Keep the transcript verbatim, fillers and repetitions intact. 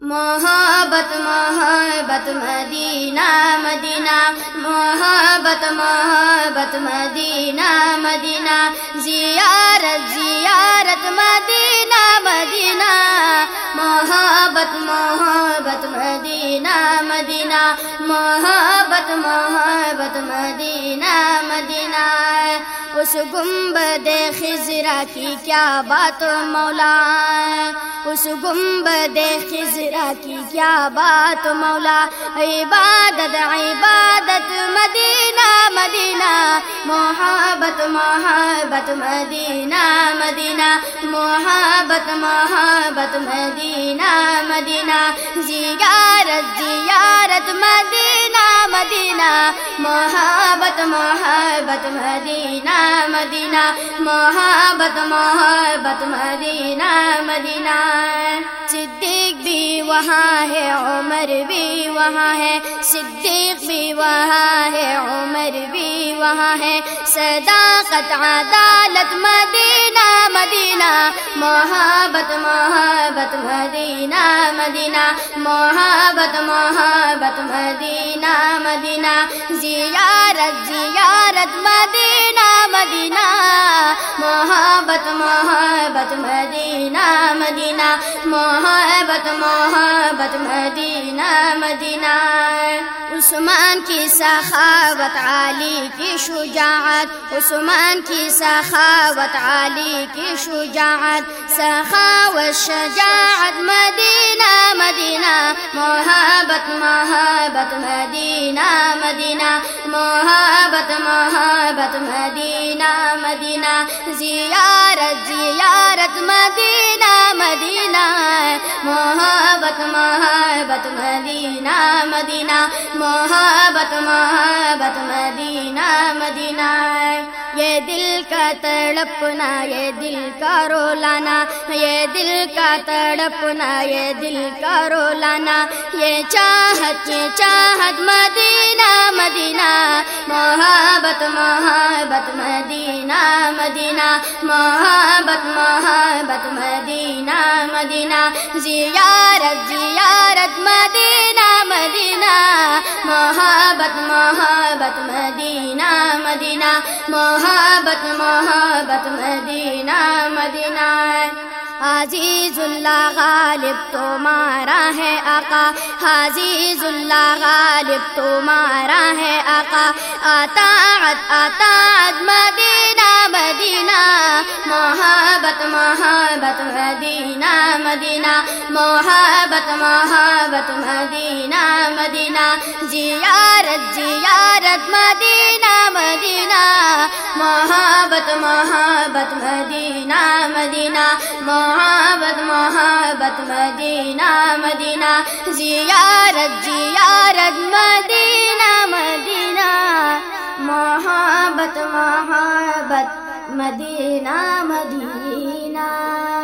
محبت محبت مدینہ مدینہ محبت محبت مدینہ مدینہ زیارت زیارت مدینہ مدینہ محبت محبت مدینہ مدینہ محبت محبت مدینہ مدینہ اس گنبد خضرا کی کیا بات مولا، اس گنبد خضرا کی کیا بات مولا، عبادت عبادت مدینہ مدینہ محبت محبت مدینہ مدینہ محبت محبت مدینہ مدینہ زیارت زیارت مدینہ مدینہ محبت محبت مدینہ مدینہ محبت محبت مدینہ مدینہ صدیق بھی وہاں ہے، عمر بھی وہاں ہے، صدیق بھی وہاں ہے، عمر بھی وہاں ہے، صداقت عدالت مدینہ مدینہ محبت محبت مدینہ مدینہ محبت محبت مدینہ مدینہ زیارت زیارت مدینہ مدینہ محبت محبت مدینہ مدینہ محبت محبت مدینہ مدینہ عثمان کی سخاوت، علی کی شجاعت، عثمان کی سخاوت، علی کی شجاعت، سخاوت شجاعت مدینہ مدینہ محبت محبت مدینہ مدینہ محبت محبت مدینہ مدینہ زیارت زیارت مدینہ مدینہ محبت محبت مدینہ مدینہ محبت محبت مدینہ مدینہ یہ دل کا تڑپنا، یہ دل کا رولانا، یہ دل کا تڑپنا، یہ دل کا رولانا، یہ چاہت یہ چاہت مدینہ مدینہ محبت محبت مدینہ مدینہ محبت محبت مدینہ مدینہ زیارت زیارت مدینہ مدینہ محبت محبت مدینہ مدینہ محبت محبت مدینہ مدینہ عزیز اللہ غالب تمہارا ہے آقا، عزیز اللہ غالب تمہارا ہے آقا، اطاعت اطاعت مدینہ مدینہ محبت محبت مدینہ مدینہ محبت محبت مدینہ مدینہ زیارت زیارت مدینہ مدینہ محبت محبت مدینہ مدینہ محبت محبت مدینہ مدینہ زیارت زیارت مدینہ مدینہ محبت محبت مدینہ مدینہ